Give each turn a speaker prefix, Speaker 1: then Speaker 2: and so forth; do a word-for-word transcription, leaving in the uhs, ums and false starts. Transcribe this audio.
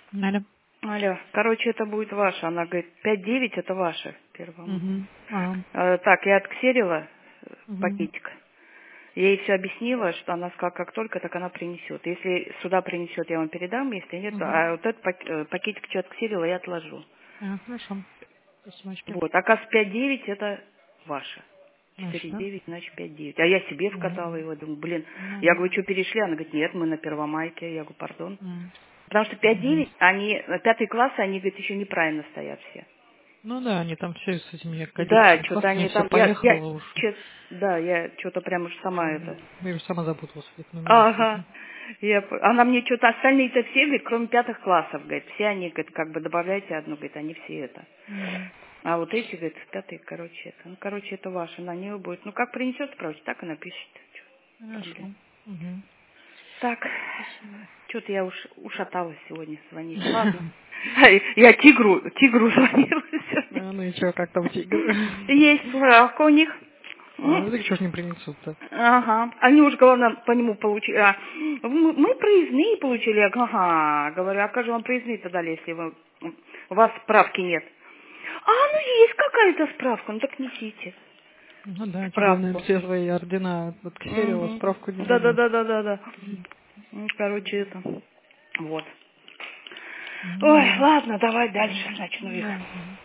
Speaker 1: Надо.
Speaker 2: Алло, короче, это будет ваше. Она говорит, пять девять это ваше первому.
Speaker 1: Угу. А.
Speaker 2: Э, так, я отксерила
Speaker 1: Угу.
Speaker 2: пакетик. Я ей все объяснила, что она сказала, как только, так она принесет. Если сюда принесет, я вам передам, если нет, то-
Speaker 1: Угу.
Speaker 2: а вот этот пак- э, пакетик, что отксерила, я отложу.
Speaker 1: А, хорошо. Спасибо.
Speaker 2: Вот, оказывается, пять девять это ваше. четыре
Speaker 1: Хорошо.
Speaker 2: девять значит пять девять. А я себе
Speaker 1: Угу.
Speaker 2: вкатала его, думаю, блин.
Speaker 1: Ну,
Speaker 2: Я говорю, что перешли? Она говорит, нет, мы на Первомайке. Я говорю, пардон.
Speaker 1: м.
Speaker 2: Потому что пять
Speaker 1: Мгм.
Speaker 2: девять они, пятый класс, они, говорит, еще неправильно стоят все.
Speaker 1: Ну да, они там все с этими
Speaker 2: Да,
Speaker 1: академическими
Speaker 2: что-то
Speaker 1: классами
Speaker 2: они
Speaker 1: все
Speaker 2: там, я,
Speaker 1: поехало
Speaker 2: я,
Speaker 1: уж.
Speaker 2: чё- да, я что-то прям уж сама это.
Speaker 1: М, Я уже сама запуталась в этих номерах с
Speaker 2: Ага.
Speaker 1: этим.
Speaker 2: Я, п- она мне что-то, остальные-то все, говорит, кроме пятых классов, говорит, все они, говорит, как бы добавляйте одну, говорит, они все это.
Speaker 1: Мгм.
Speaker 2: А вот эти, говорит, пятые, короче, это, ну, короче, это ваше, на нее будет. Ну, как принесет, короче, так и напишет. Чё, проблем.
Speaker 1: Хорошо. Угу.
Speaker 2: Так,
Speaker 1: Спасибо.
Speaker 2: что-то я уж ушаталась сегодня звонить. Ладно. Я тигру, тигру звонила сегодня.
Speaker 1: А, ну и что, как там тигр?
Speaker 2: Есть справка у них.
Speaker 1: А,
Speaker 2: М.
Speaker 1: ну так что ж не принесут-то?
Speaker 2: Ага. Они уж, главное, по нему получили. А, мы мы проездные получили. Я говорю, ага. Говорю, а как же вам проездные-то дали, если вы, у вас справки нет? А, ну есть какая-то справка, ну так несите
Speaker 1: Ну да, тебе главное
Speaker 2: справку.
Speaker 1: все свои ордена отксерила,
Speaker 2: Угу.
Speaker 1: справку не забудь.
Speaker 2: Да-да-да-да-да-да. Ну, короче, это. Вот.
Speaker 1: Ну
Speaker 2: Ой,
Speaker 1: ладно.
Speaker 2: ладно, давай дальше начну их.
Speaker 1: Да.